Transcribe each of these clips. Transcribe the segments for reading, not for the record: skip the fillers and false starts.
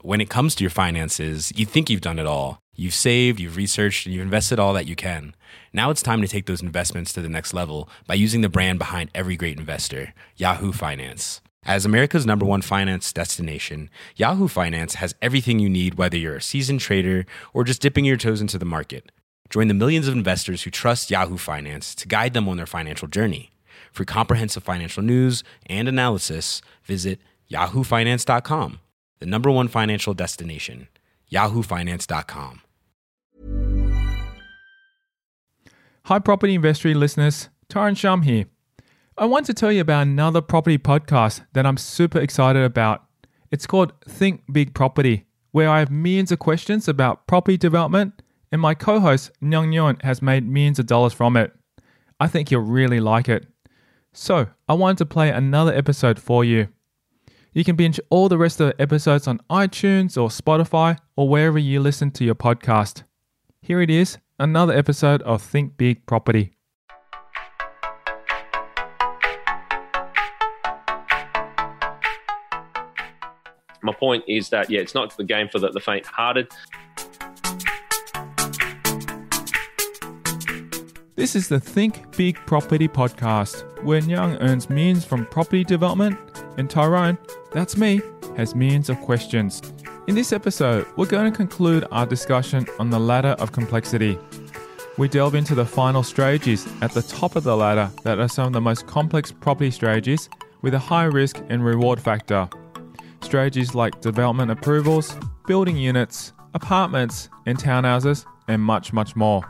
when it comes to your finances, you think you've done it all. You've saved, you've researched, and you've invested all that you can. Now it's time to take those investments to the next level by using the brand behind every great investor, Yahoo Finance. As America's #1 finance destination, Yahoo Finance has everything you need, whether you're a seasoned trader or just dipping your toes into the market. Join the millions of investors who trust Yahoo Finance to guide them on their financial journey. For comprehensive financial news and analysis, visit yahoofinance.com, the #1 financial destination, yahoofinance.com. Hi, Property Investory listeners. Tyron Shum here. I want to tell you about another property podcast that I'm super excited about. It's called Think Big Property, where I have millions of questions about property development, and my co-host, Nyong Nguyen, has made millions of dollars from it. I think you'll really like it. So, I wanted to play another episode for you. You can binge all the rest of the episodes on iTunes or Spotify or wherever you listen to your podcast. Here it is, another episode of Think Big Property. My point is that, it's not the game for the faint-hearted. This is the Think Big Property podcast, where Nyong earns millions from property development, and Tyrone, that's me, has millions of questions. In this episode, we're going to conclude our discussion on the ladder of complexity. We delve into the final strategies at the top of the ladder that are some of the most complex property strategies with a high risk and reward factor. Strategies like development approvals, building units, apartments and townhouses, and much, much more.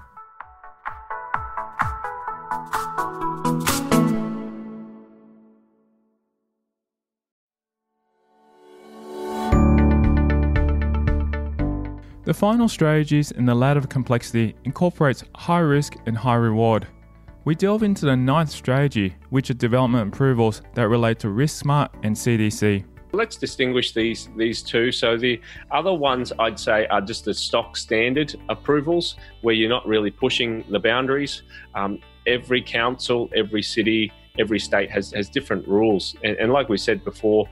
The final strategies in the ladder of complexity incorporates high risk and high reward. We delve into the 9th strategy, which are development approvals that relate to RiskSmart and CDC. Let's distinguish these two. So the other ones I'd say are just the stock standard approvals, where you're not really pushing the boundaries. Every council, every city, every state has different rules. And like we said before,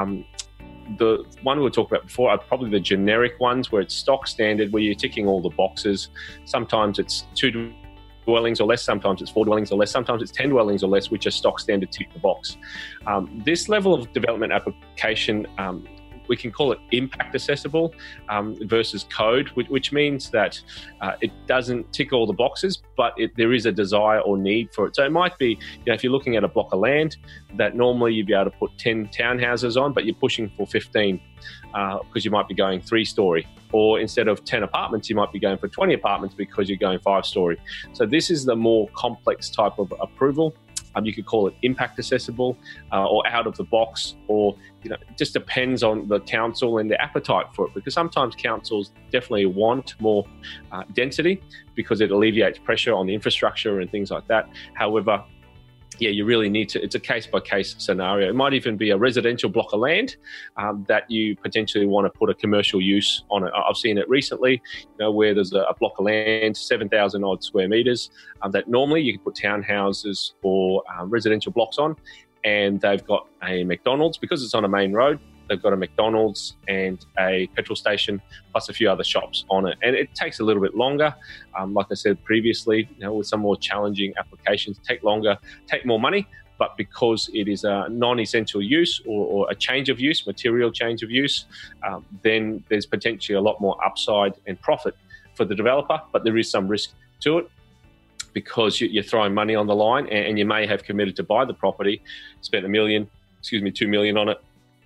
the one we talked about before are probably the generic ones where it's stock standard, where you're ticking all the boxes. Sometimes it's 2 dwellings or less, sometimes it's 4 dwellings or less, sometimes it's 10 dwellings or less, which are stock standard, tick the box. This level of development application, we can call it impact accessible versus code, which means that it doesn't tick all the boxes, but there is a desire or need for it. So it might be, if you're looking at a block of land that normally you'd be able to put 10 townhouses on, but you're pushing for 15 because you might be going 3-story. Or instead of 10 apartments, you might be going for 20 apartments because you're going 5-story. So this is the more complex type of approval. You could call it impact accessible or out of the box, or it just depends on the council and the appetite for it, because sometimes councils definitely want more density because it alleviates pressure on the infrastructure and things like that. However, you really need to, it's a case-by-case scenario. It might even be a residential block of land that you potentially want to put a commercial use on it. I've seen it recently, where there's a block of land, 7,000 odd square metres, that normally you can put townhouses or residential blocks on, and they've got a McDonald's. Because it's on a main road, they've got a McDonald's and a petrol station, plus a few other shops on it. And it takes a little bit longer. Like I said previously, with some more challenging applications, take longer, take more money. But because it is a non-essential use or a change of use, material change of use, then there's potentially a lot more upside and profit for the developer. But there is some risk to it, because you're throwing money on the line, and you may have committed to buy the property, spent $2 million on it,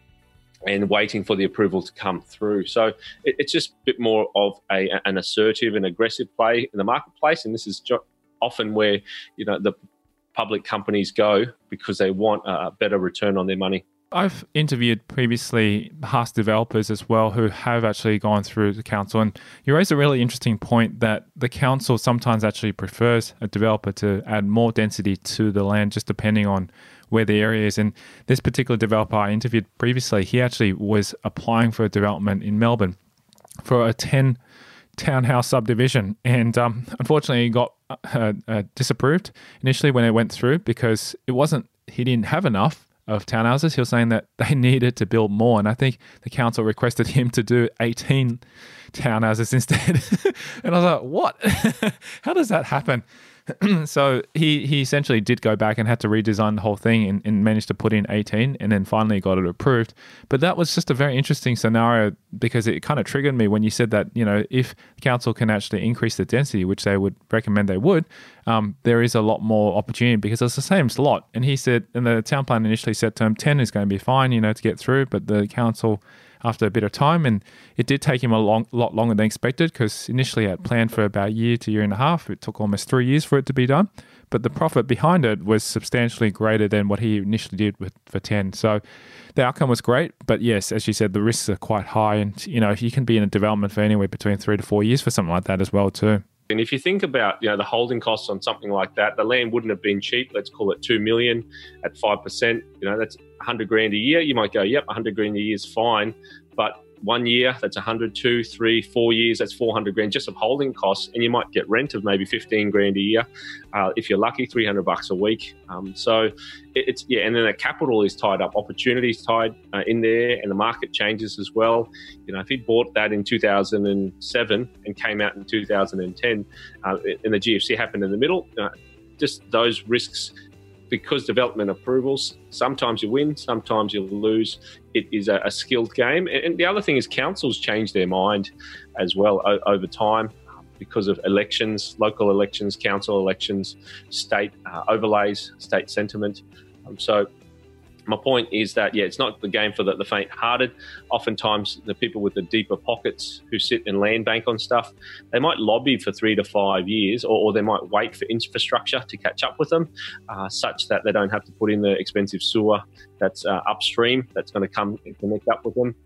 and waiting for the approval to come through. So it's just a bit more of an assertive and aggressive play in the marketplace. And this is often where, the public companies go, because they want a better return on their money. I've interviewed previously past developers as well who have actually gone through the council, and you raised a really interesting point that the council sometimes actually prefers a developer to add more density to the land, just depending on where the area is. And this particular developer I interviewed previously, he actually was applying for a development in Melbourne for a 10 townhouse subdivision, and unfortunately he got disapproved initially when it went through, because he didn't have enough of townhouses. He was saying that they needed to build more. And I think the council requested him to do 18 townhouses instead. And I was like, what? How does that happen? So he essentially did go back and had to redesign the whole thing and managed to put in 18 and then finally got it approved. But that was just a very interesting scenario because it kind of triggered me when you said that, you know, if the council can actually increase the density, which they would recommend they would, there is a lot more opportunity because it's the same slot. And he said, and the town plan initially said to him 10 is going to be fine, you know, to get through, but the council after a bit of time, and it did take him a lot longer than expected because initially I had planned for about a year to year and a half. It took almost 3 years for it to be done, but the profit behind it was substantially greater than what he initially did for 10. So the outcome was great, but yes, as you said, the risks are quite high, and you know, you can be in a development for anywhere between 3 to 4 years for something like that as well too. And if you think about, you know, the holding costs on something like that, the land wouldn't have been cheap. Let's call it 2 million at 5%. You know, that's 100 grand a year. You might go, yep, 100 grand a year is fine. But 1 year, that's 100, 2, 3, 4 years, that's 400 grand just of holding costs. And you might get rent of maybe 15 grand a year. If you're lucky, $300 a week. So it's, yeah, and then the capital is tied up, opportunities tied in there, and the market changes as well. You know, if he bought that in 2007 and came out in 2010, and the GFC happened in the middle, just those risks. Because development approvals, sometimes you win, sometimes you lose. It is a skilled game. And the other thing is councils change their mind as well over time because of elections, local elections, council elections, state overlays, state sentiment. So my point is that, yeah, it's not the game for the faint-hearted. Oftentimes, the people with the deeper pockets who sit and land bank on stuff, they might lobby for 3 to 5 years, or they might wait for infrastructure to catch up with them, such that they don't have to put in the expensive sewer that's upstream that's going to come and connect up with them.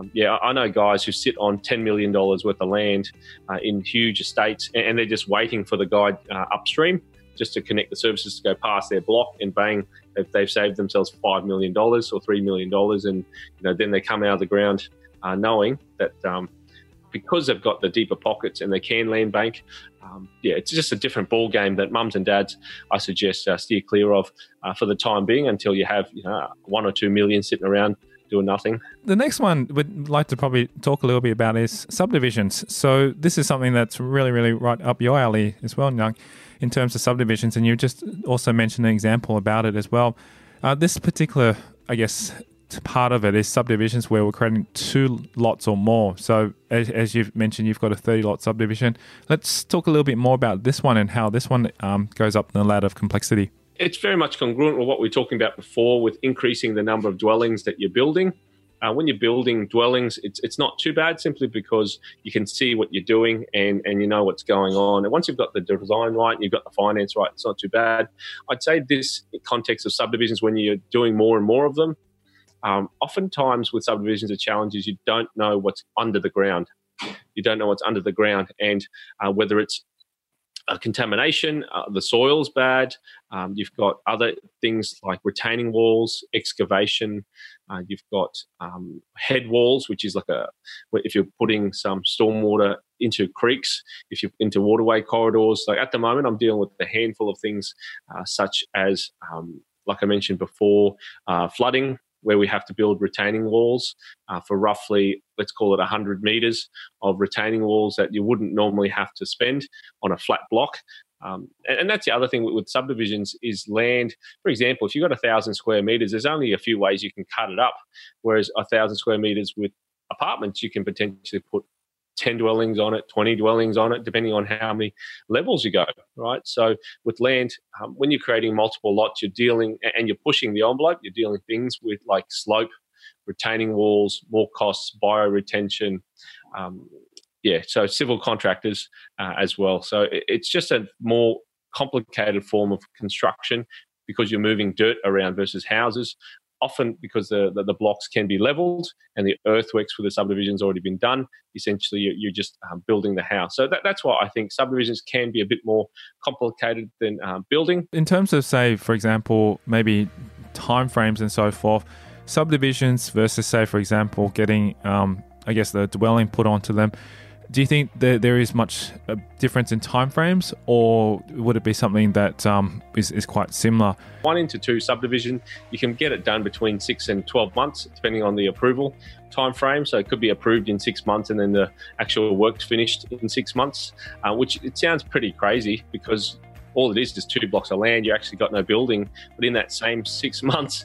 I know guys who sit on $10 million worth of land in huge estates, and they're just waiting for the guy upstream just to connect the services to go past their block, and bang, they've saved themselves $5 million or $3 million. And you know, then they come out of the ground knowing that because they've got the deeper pockets and they can land bank, it's just a different ball game that mums and dads, I suggest, steer clear of for the time being until you have 1 or 2 million sitting around doing nothing. The next one we'd like to probably talk a little bit about is subdivisions. So this is something that's really, really right up your alley as well, Young, in terms of subdivisions. And you just also mentioned an example about it as well. This particular, I guess, part of it is subdivisions where we're creating 2 lots or more. So as you've mentioned, you've got a 30-lot subdivision. Let's talk a little bit more about this one and how this one goes up the ladder of complexity. It's very much congruent with what we were talking about before with increasing the number of dwellings that you're building. When you're building dwellings, it's not too bad simply because you can see what you're doing and you know what's going on. And once you've got the design right and you've got the finance right, it's not too bad. I'd say this context of subdivisions, when you're doing more and more of them, oftentimes with subdivisions, the challenge is you don't know what's under the ground. You don't know what's under the ground, and whether it's contamination, the soil's bad. You've got other things like retaining walls, excavation. You've got head walls, which is like if you're putting some stormwater into creeks, if you're into waterway corridors. Like at the moment, I'm dealing with a handful of things such as, like I mentioned before, flooding, where we have to build retaining walls for roughly, let's call it 100 metres of retaining walls that you wouldn't normally have to spend on a flat block. And that's the other thing with subdivisions is land. For example, if you've got 1,000 square metres, there's only a few ways you can cut it up, whereas 1,000 square metres with apartments, you can potentially put 10 dwellings on it, 20 dwellings on it, depending on how many levels you go, right? So with land, when you're creating multiple lots, you're dealing, and you're pushing the envelope, you're dealing things with like slope, retaining walls, more costs, bioretention, so civil contractors as well. So it's just a more complicated form of construction because you're moving dirt around versus houses. Often because the blocks can be leveled and the earthworks for the subdivision's already been done. Essentially, you're just building the house. So that's why I think subdivisions can be a bit more complicated than building. In terms of, say, for example, maybe timeframes and so forth, subdivisions versus, say, for example, getting, the dwelling put onto them, Do you think that there is much difference in timeframes, or would it be something that is quite similar? 1 into 2 subdivision, you can get it done between 6 and 12 months, depending on the approval time frame. So it could be approved in 6 months and then the actual work's finished in 6 months, which it sounds pretty crazy because all it is 2 blocks of land. You actually got no building, but in that same 6 months,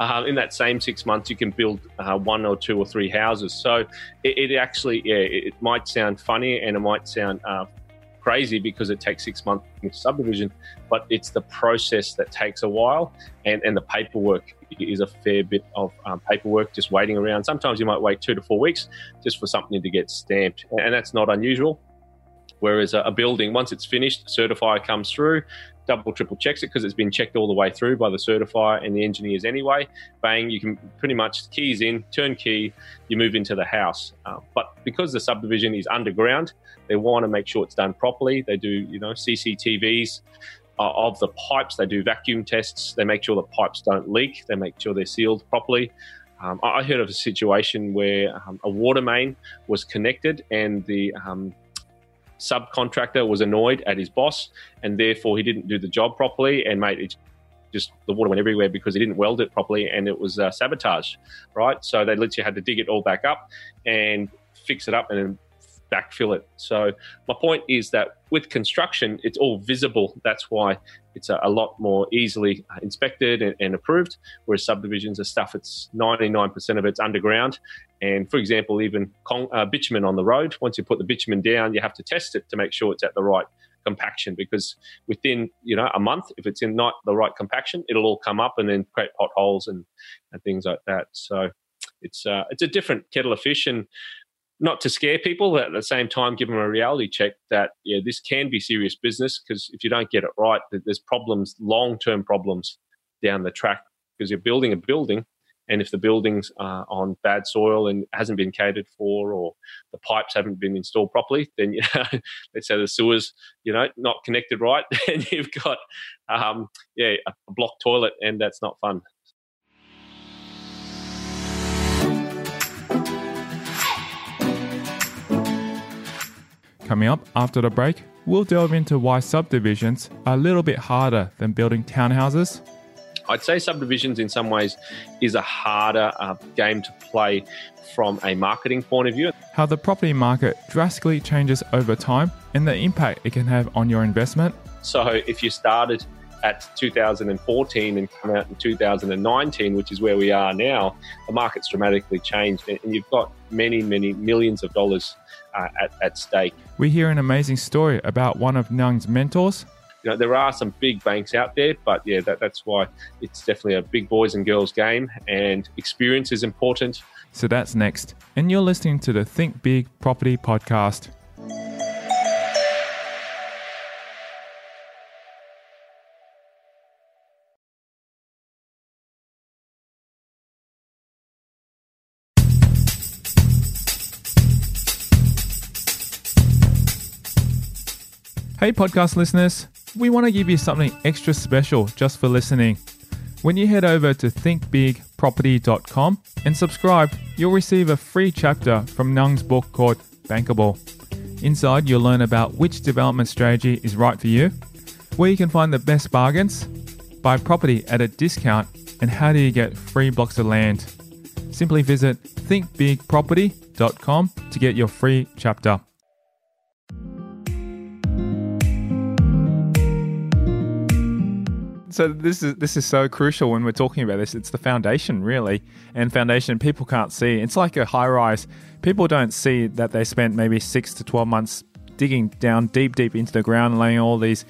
you can build 1 or 2 or 3 houses. So it actually, it might sound funny and it might sound crazy because it takes 6 months in subdivision, but it's the process that takes a while, and the paperwork is a fair bit of paperwork just waiting around. Sometimes you might wait 2 to 4 weeks just for something to get stamped, and that's not unusual. Whereas a building, once it's finished, the certifier comes through, double, triple checks it because it's been checked all the way through by the certifier and the engineers anyway. Bang, you can pretty much keys in, turnkey, you move into the house. But because the subdivision is underground, they want to make sure it's done properly. They do, CCTVs of the pipes. They do vacuum tests. They make sure the pipes don't leak. They make sure they're sealed properly. I heard of a situation where a water main was connected and the subcontractor was annoyed at his boss, and therefore he didn't do the job properly, and the water went everywhere because he didn't weld it properly, and it was sabotage, right? So they literally had to dig it all back up and fix it up and then backfill it. So my point is that with construction, it's all visible. That's why it's a lot more easily inspected and approved, whereas subdivisions are stuff, it's 99% of it's underground. And for example, even bitumen on the road, once you put the bitumen down, you have to test it to make sure it's at the right compaction, because within a month, if it's in not the right compaction, it'll all come up and then create potholes and things like that. So it's a different kettle of fish, and not to scare people, but at the same time give them a reality check that this can be serious business, because if you don't get it right, there's problems, long-term problems down the track, because you're building a building, and if the building's on bad soil and hasn't been catered for, or the pipes haven't been installed properly, then let's say the sewers not connected right, and you've got a blocked toilet, and that's not fun. Coming up after the break, we'll delve into why subdivisions are a little bit harder than building townhouses. I'd say subdivisions in some ways is a harder game to play from a marketing point of view. How the property market drastically changes over time and the impact it can have on your investment. So if you started at 2014 and come out in 2019, which is where we are now, the market's dramatically changed, and you've got many, many millions of dollars at stake. We hear an amazing story about one of Nung's mentors. There are some big banks out there, but that's why it's definitely a big boys and girls game, and experience is important. So that's next. And you're listening to the Think Big Property Podcast. Hey podcast listeners, we want to give you something extra special just for listening. When you head over to thinkbigproperty.com and subscribe, you'll receive a free chapter from Nung's book called Bankable. Inside, you'll learn about which development strategy is right for you, where you can find the best bargains, buy property at a discount, and how do you get free blocks of land. Simply visit thinkbigproperty.com to get your free chapter. So this is so crucial when we're talking about this. It's the foundation, really. And foundation, people can't see. It's like a high rise. People don't see that they spent maybe 6 to 12 months digging down deep into the ground, laying all these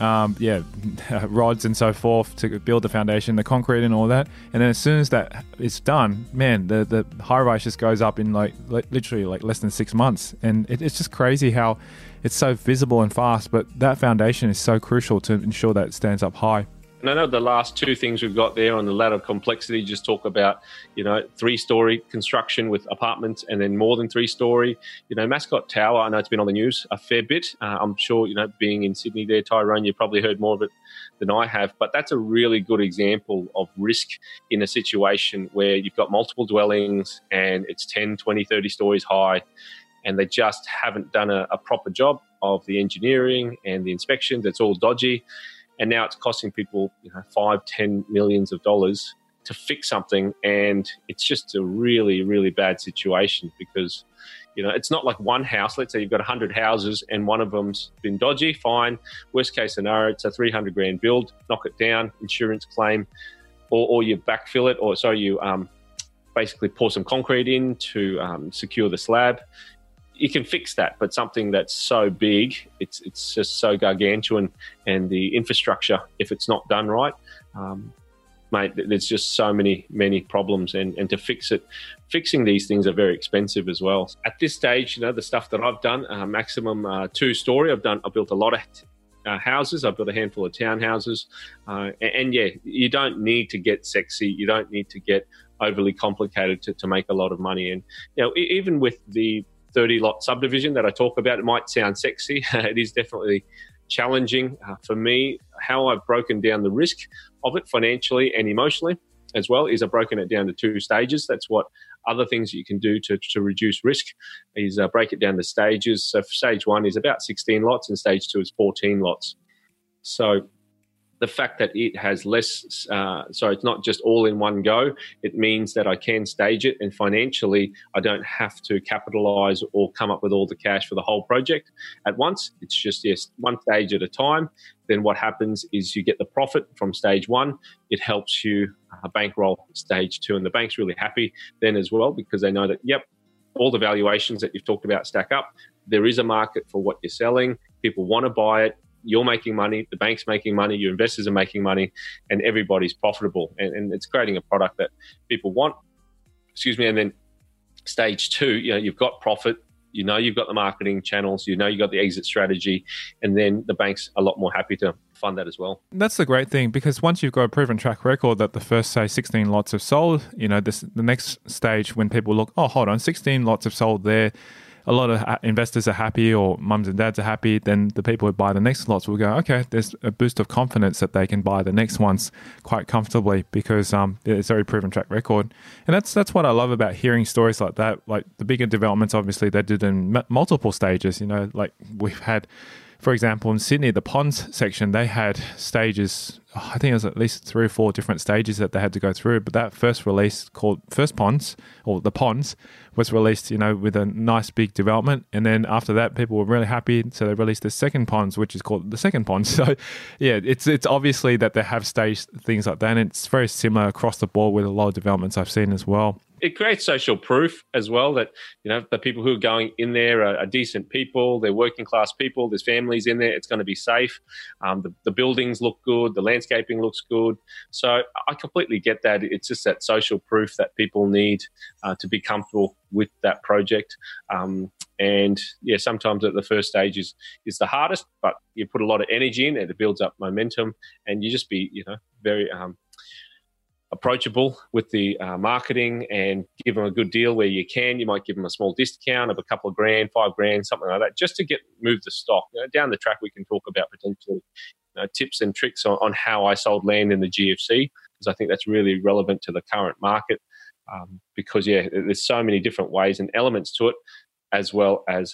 rods and so forth to build the foundation, the concrete and all that. And then as soon as that is done, man, the high rise just goes up in literally less than 6 months. And it's just crazy how it's so visible and fast. But that foundation is so crucial to ensure that it stands up high. And I know the last two things we've got there on the ladder of complexity just talk about, 3-story construction with apartments and then more than 3-story. Mascot Tower, I know it's been on the news a fair bit. I'm sure, being in Sydney there, Tyrone, you probably heard more of it than I have. But that's a really good example of risk in a situation where you've got multiple dwellings and it's 10, 20, 30 stories high. and they just haven't done a proper job of the engineering and the inspections. It's all dodgy. And now it's costing people, $5-10 millions to fix something. And it's just a really, really bad situation because, it's not like one house. Let's say you've got 100 houses and one of them's been dodgy. Fine. Worst case scenario, it's a $300,000 build. Knock it down, insurance claim, or you backfill it, or so you basically pour some concrete in to secure the slab. You can fix that, but something that's so big, it's just so gargantuan, and the infrastructure, if it's not done right, mate, there's just so many problems, and to fix it, fixing these things are very expensive as well. At this stage, the stuff that I've done, maximum 2-story. I've built a lot of houses. I've built a handful of townhouses, and yeah, you don't need to get sexy. You don't need to get overly complicated to make a lot of money. And even with the 30-lot subdivision that I talk about, it might sound sexy. It is definitely challenging for me. How I've broken down the risk of it financially and emotionally as well is I've broken it down to 2 stages. That's what other things you can do to reduce risk is break it down to stages. So stage 1 is about 16 lots and stage 2 is 14 lots. So the fact that it has less, so it's not just all in one go, it means that I can stage it, and financially I don't have to capitalize or come up with all the cash for the whole project at once. It's just, yes, one stage at a time. Then what happens is you get the profit from stage 1. It helps you bankroll stage 2, and the bank's really happy then as well because they know that, yep, all the valuations that you've talked about stack up. There is a market for what you're selling. People want to buy it. You're making money, the bank's making money, your investors are making money, and everybody's profitable. And it's creating a product that people want. And then stage 2, you've got profit, you've got the marketing channels, you've got the exit strategy, and then the bank's a lot more happy to fund that as well. That's the great thing, because once you've got a proven track record that the first, say, 16 lots have sold, the next stage when people look, oh, hold on, 16 lots have sold there, a lot of investors are happy, or mums and dads are happy, then the people who buy the next lots will go, okay, there's a boost of confidence that they can buy the next ones quite comfortably because it's a very proven track record. And that's what I love about hearing stories like that. Like the bigger developments, obviously, they did in multiple stages. Like we've had, for example, in Sydney, the Ponds section, they had stages, I think it was at least 3 or 4 different stages that they had to go through. But that first release called First Ponds, or the Ponds, was released, with a nice big development. And then after that, people were really happy. So they released the second Ponds, which is called the second Ponds. So yeah, it's obviously that they have staged things like that. And it's very similar across the board with a lot of developments I've seen as well. It creates social proof as well that, the people who are going in there are decent people, they're working class people, there's families in there, it's going to be safe. The buildings look good, the landscaping looks good. So I completely get that. It's just that social proof that people need to be comfortable with that project. And yeah, sometimes at the first stage is the hardest, but you put a lot of energy in it, it builds up momentum, and you just be, very approachable with the marketing and give them a good deal where you can. You might give them a small discount of a couple of grand, $5,000, something like that, just to move the stock. Down the track, we can talk about potentially tips and tricks on how I sold land in the GFC, because I think that's really relevant to the current market. Because there's so many different ways and elements to it, as well as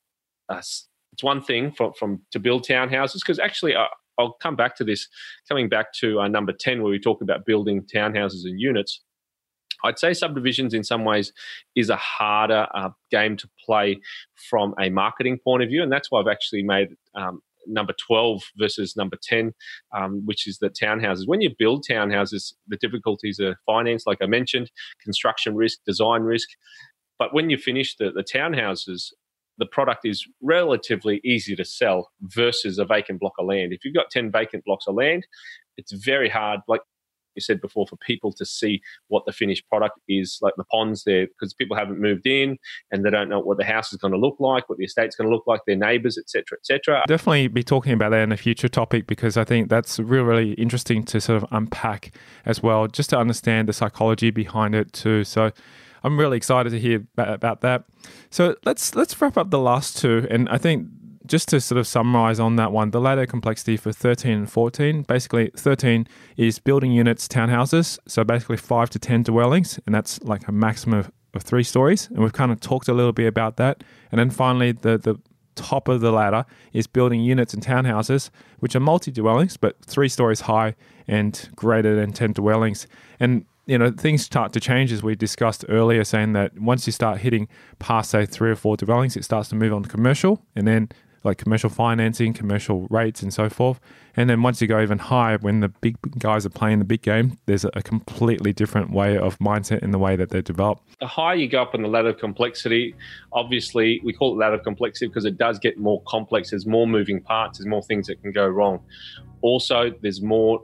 it's one thing to build townhouses, because actually I'll come back to this, coming back to number 10, where we talk about building townhouses and units. I'd say subdivisions in some ways is a harder game to play from a marketing point of view. And that's why I've actually made number 12 versus number 10, which is the townhouses. When you build townhouses, the difficulties are finance, like I mentioned, construction risk, design risk. But when you finish the townhouses, the product is relatively easy to sell versus a vacant block of land. If you've got 10 vacant blocks of land, it's very hard, like you said before, for people to see what the finished product is, like the Ponds there, because people haven't moved in and they don't know what the house is going to look like, what the estate's going to look like, their neighbours, etc., etc. Definitely be talking about that in a future topic, because I think that's really interesting to sort of unpack as well, just to understand the psychology behind it too. So I'm really excited to hear about that. So let's wrap up the last 2. And I think just to sort of summarize on that one, the ladder complexity for 13 and 14, basically 13 is building units, townhouses. So basically 5 to 10 dwellings, and that's like a maximum of 3 stories, and we've kind of talked a little bit about that. And then finally, the top of the ladder is building units and townhouses, which are multi-dwellings, but 3 stories high and greater than 10 dwellings. And things start to change, as we discussed earlier, saying that once you start hitting past, say, 3 or 4 dwellings, it starts to move on to commercial, and then like commercial financing, commercial rates, and so forth. And then once you go even higher, when the big guys are playing the big game, there's a completely different way of mindset in the way that they're developed. The higher you go up on the ladder of complexity, obviously we call it ladder of complexity because it does get more complex. There's more moving parts. There's more things that can go wrong. Also, there's more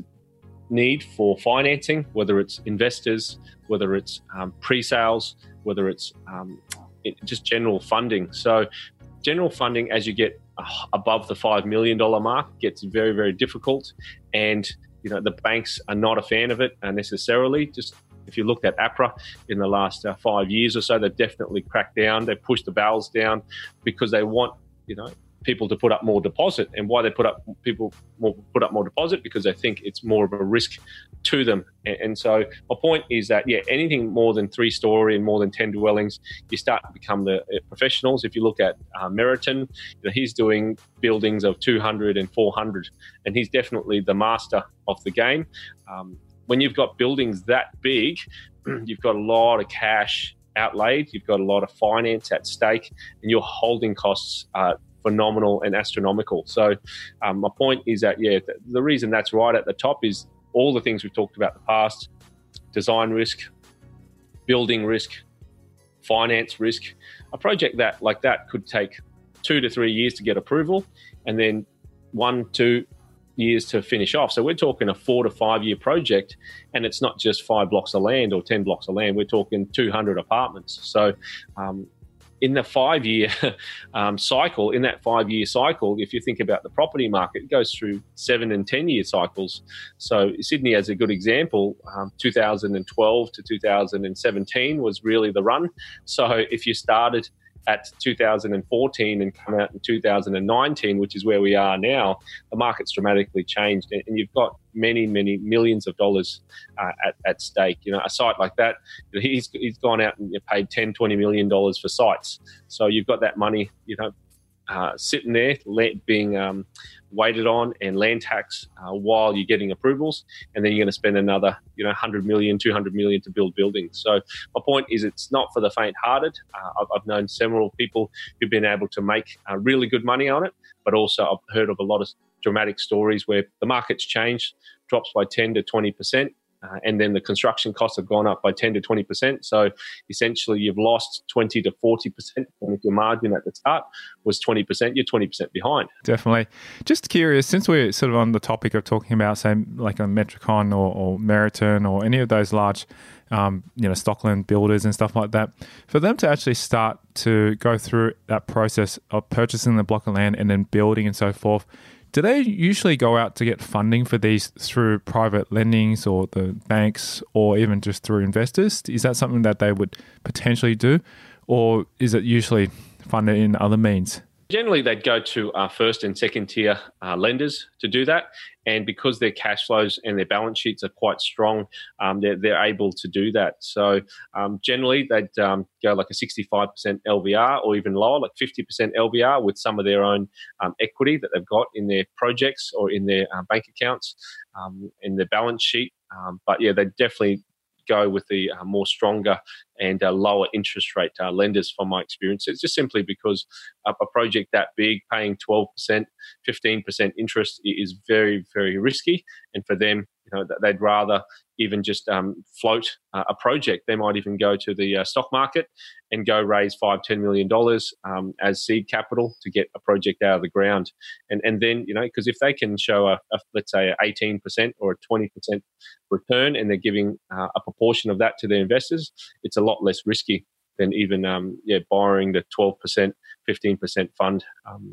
need for financing, whether it's investors, whether it's pre-sales, whether it's just general funding. So general funding, as you get above the $5 million mark, gets very, very difficult. And, the banks are not a fan of it necessarily. Just if you looked at APRA in the last 5 years or so, they've definitely cracked down. They've pushed the barrels down because they want, people to put up more deposit. And why they put up more deposit? Because they think it's more of a risk to them. And so my point is that, anything more than 3-story and more than 10 dwellings, you start to become the professionals. If you look at Meriton, he's doing buildings of 200 and 400, and he's definitely the master of the game. When you've got buildings that big, you've got a lot of cash outlaid, you've got a lot of finance at stake, and your holding costs are phenomenal and astronomical. So my point is that, the reason that's right at the top is all the things we've talked about in the past: design risk, building risk, finance risk. A project like that could take 2 to 3 years to get approval, and then 1-2 years to finish off. So we're talking a 4 to 5 year project, and it's not just 5 blocks of land or 10 blocks of land. We're talking 200 apartments. So in the 5-year cycle, if you think about the property market, it goes through 7 and 10 year cycles. So Sydney, as a good example, 2012 to 2017 was really the run. So if you started at 2014 and come out in 2019, which is where we are now, the market's dramatically changed, and you've got many, many millions of dollars at stake. A site like that, he's gone out and paid $10-20 million for sites. So you've got that money, sitting there being waited on, and land tax while you're getting approvals, and then you're going to spend another $100 million, $200 million to build buildings. So my point is, it's not for the faint-hearted. I've known several people who've been able to make really good money on it, but also I've heard of a lot of dramatic stories where the market's changed, drops by 10 to 20%. And then the construction costs have gone up by 10 to 20%. So essentially you've lost 20 to 40%. And if your margin at the start was 20%, you're 20% behind. Definitely. Just curious, since we're sort of on the topic of talking about, say, like a Metricon or Meriton or any of those large, Stockland builders and stuff like that, for them to actually start to go through that process of purchasing the block of land and then building and so forth, do they usually go out to get funding for these through private lendings or the banks, or even just through investors? Is that something that they would potentially do, or is it usually funded in other means? Generally, they'd go to first and second tier lenders to do that. And because their cash flows and their balance sheets are quite strong, they're able to do that. So generally, they'd go like a 65% LVR or even lower, like 50% LVR with some of their own equity that they've got in their projects or in their bank accounts, in their balance sheet. But they definitely go with the more stronger and lower interest rate lenders from my experience. It's just simply because a project that big, paying 12%, 15% interest is very, very risky. And for them, they'd rather even just float a project. They might even go to the stock market and go raise $5-10 million as seed capital to get a project out of the ground. And then, because if they can show let's say, 18% or a 20% return, and they're giving a proportion of that to their investors, it's a lot less risky than even borrowing the 12%, 15% fund.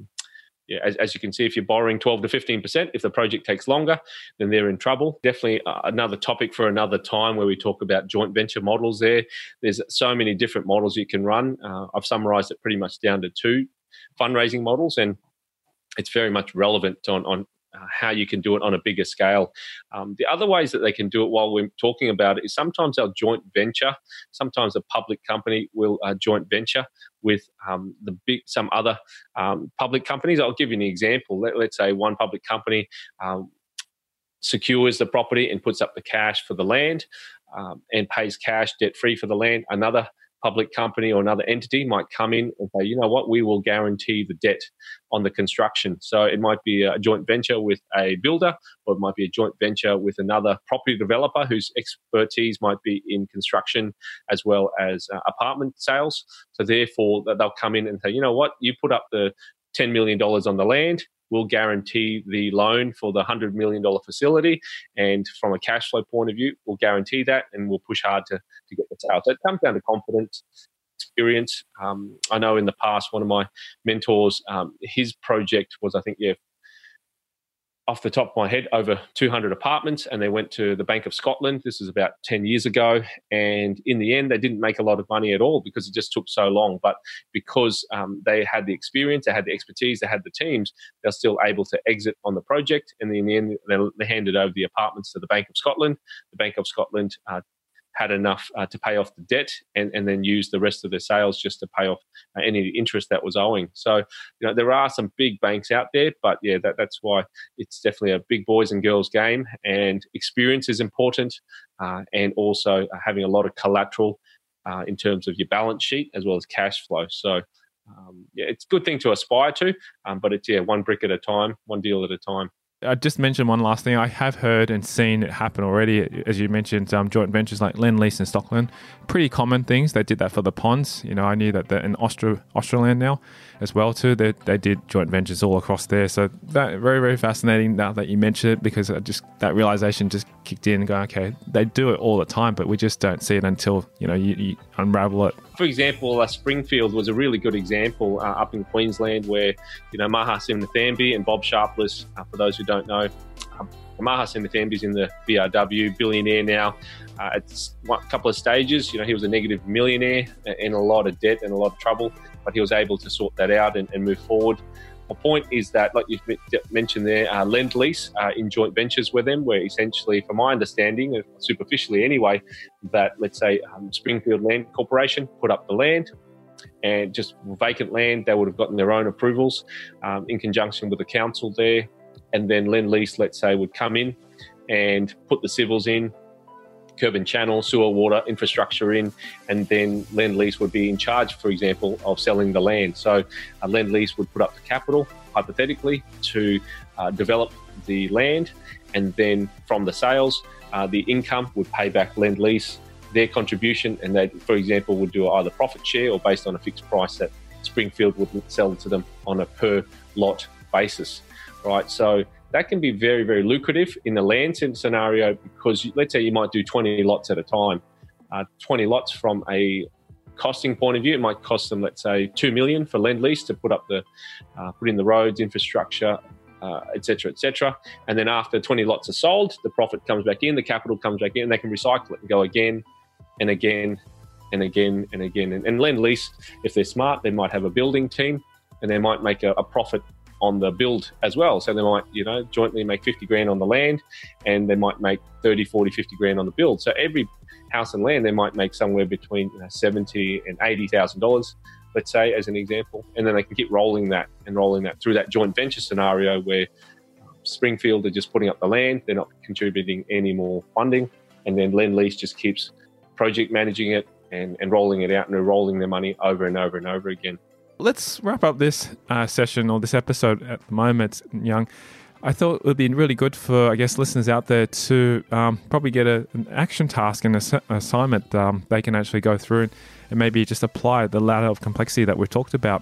As you can see, if you're borrowing 12 to 15%, if the project takes longer, then they're in trouble. Definitely another topic for another time where we talk about joint venture models there. There's so many different models you can run. I've summarized it pretty much down to 2 fundraising models, and it's very much relevant on how you can do it on a bigger scale. The other ways that they can do it while we're talking about it is sometimes they'll joint venture. Sometimes a public company will joint venture with some other public companies. I'll give you an example. Let's say one public company secures the property and puts up the cash for the land and pays cash debt-free for the land. Another public company or another entity might come in and say, you know what, we will guarantee the debt on the construction. So it might be a joint venture with a builder, or it might be a joint venture with another property developer whose expertise might be in construction as well as apartment sales. So therefore, they'll come in and say, you know what, you put up the $10 million on the land, we'll guarantee the loan for the $100 million facility. And from a cash flow point of view, we'll guarantee that and we'll push hard to get the sale. So it comes down to confidence, experience. I know in the past, one of my mentors, his project was, I think, off the top of my head, over 200 apartments, and they went to the Bank of Scotland. This was about 10 years ago. And in the end, they didn't make a lot of money at all because it just took so long. But because they had the experience, they had the expertise, they had the teams, they're still able to exit on the project. And in the end, they handed over the apartments to the Bank of Scotland. The Bank of Scotland had enough to pay off the debt and then use the rest of their sales just to pay off any interest that was owing. So, there are some big banks out there, but that's why it's definitely a big boys and girls game, and experience is important, and also having a lot of collateral in terms of your balance sheet as well as cash flow. So, it's a good thing to aspire to, but it's one brick at a time, one deal at a time. I just mentioned one last thing. I have heard and seen it happen already. As you mentioned, joint ventures like Lendlease and Stockland, pretty common things. They did that for the ponds. I knew that in Australand now as well too. They did joint ventures all across there. So that very, very fascinating now that you mentioned it, because that realization just kicked in and going, okay, they do it all the time, but we just don't see it until you unravel it. For example, Springfield was a really good example up in Queensland where, Maha Sinnathamby and Bob Sharpless, for those who don't know, Maha Sinnathamby's in the BRW, billionaire now. At a couple of stages, he was a negative millionaire in a lot of debt and a lot of trouble, but he was able to sort that out and move forward. My point is that, like you mentioned there, Lendlease in joint ventures with them, where essentially, from my understanding, superficially anyway, that let's say Springfield Land Corporation put up the land, and just vacant land, they would have gotten their own approvals in conjunction with the council there, and then Lendlease, let's say, would come in and put the civils in, curb and channel, sewer, water, infrastructure in, and then Lendlease would be in charge, for example, of selling the land. So Lendlease would put up the capital, hypothetically, to develop the land, and then from the sales, the income would pay back Lendlease their contribution, and they, for example, would do either profit share or based on a fixed price that Springfield would sell to them on a per lot basis, right? So that can be very, very lucrative in the land scenario, because let's say you might do 20 lots at a time. 20 lots from a costing point of view, it might cost them, let's say, $2 million for Lendlease to put in the roads, infrastructure, et cetera, and then after 20 lots are sold, the profit comes back in, the capital comes back in, and they can recycle it and go again and again and again and again. And Lendlease, if they're smart, they might have a building team, and they might make a profit on the build as well. So they might, jointly make 50 grand on the land, and they might make 30, 40, 50 grand on the build. So every house and land, they might make somewhere between $70,000 and $80,000, let's say, as an example. And then they can keep rolling that through that joint venture scenario where Springfield are just putting up the land. They're not contributing any more funding. And then Lendlease just keeps project managing it and rolling it out and rolling their money over and over and over again. Let's wrap up this session or this episode at the moment, Young. I thought it would be really good for, listeners out there to probably get an action task and an assignment they can actually go through and maybe just apply the ladder of complexity that we've talked about.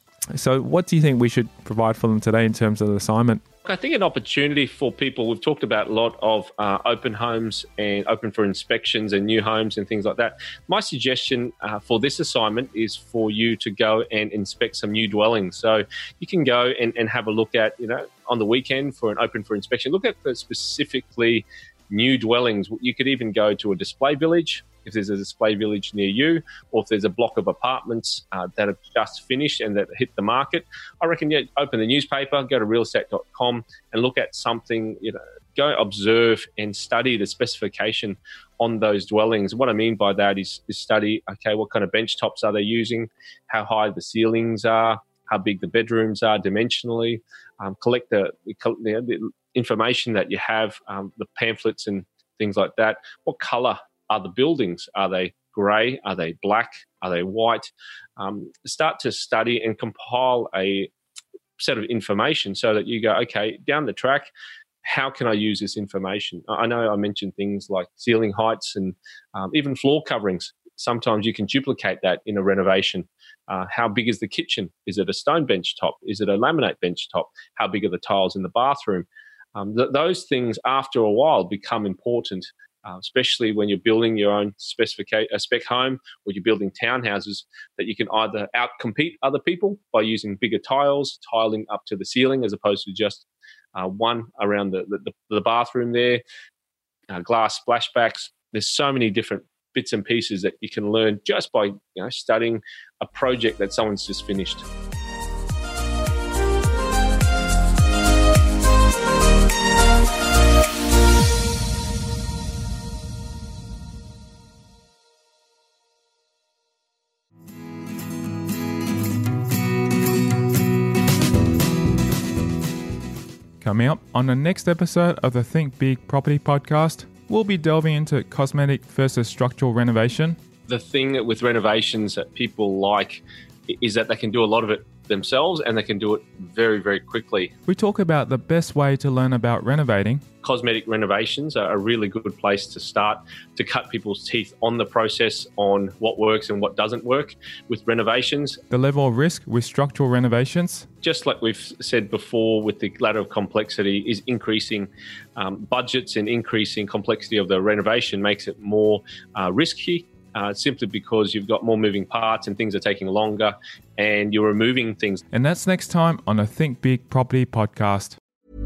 So what do you think we should provide for them today in terms of the assignment? I think an opportunity for people, we've talked about a lot of open homes and open for inspections and new homes and things like that. My suggestion for this assignment is for you to go and inspect some new dwellings. So you can go and have a look at, on the weekend for an open for inspection, look at specifically new dwellings. You could even go to a display village, if there's a display village near you, or if there's a block of apartments that have just finished and that hit the market, I reckon open the newspaper, go to realestate.com and look at something, go observe and study the specification on those dwellings. What I mean by that is study, okay, what kind of bench tops are they using, how high the ceilings are, how big the bedrooms are dimensionally, collect the information that you have, the pamphlets and things like that. What colour are the buildings? Are they grey? Are they black? Are they white? Start to study and compile a set of information so that you go, okay, down the track, how can I use this information? I know I mentioned things like ceiling heights and even floor coverings. Sometimes you can duplicate that in a renovation. How big is the kitchen? Is it a stone bench top? Is it a laminate bench top? How big are the tiles in the bathroom? Those things, after a while, become important, especially when you're building your own spec home or you're building townhouses, that you can either outcompete other people by using bigger tiles, tiling up to the ceiling as opposed to just one around the bathroom there, glass splashbacks. There's so many different bits and pieces that you can learn just by studying a project that someone's just finished. Coming up on the next episode of the Think Big Property Podcast, we'll be delving into cosmetic versus structural renovation. The thing with renovations that people like is that they can do a lot of it themselves and they can do it very, very quickly. We talk about the best way to learn about renovating. Cosmetic renovations are a really good place to start to cut people's teeth on the process, on what works and what doesn't work with renovations. The level of risk with structural renovations. Just like we've said before, with the ladder of complexity is increasing budgets and increasing complexity of the renovation makes it more risky. Simply because you've got more moving parts and things are taking longer and you're removing things. And that's next time on the Think Big Property Podcast.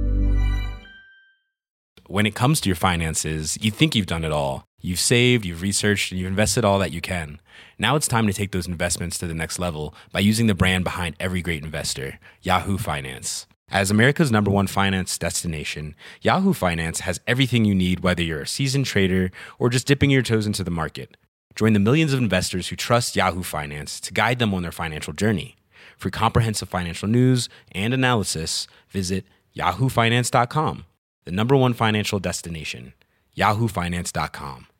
When it comes to your finances, you think you've done it all. You've saved, you've researched, and you've invested all that you can. Now it's time to take those investments to the next level by using the brand behind every great investor, Yahoo Finance. As America's #1 finance destination, Yahoo Finance has everything you need, whether you're a seasoned trader or just dipping your toes into the market. Join the millions of investors who trust Yahoo Finance to guide them on their financial journey. For comprehensive financial news and analysis, visit yahoofinance.com, the #1 financial destination, yahoofinance.com.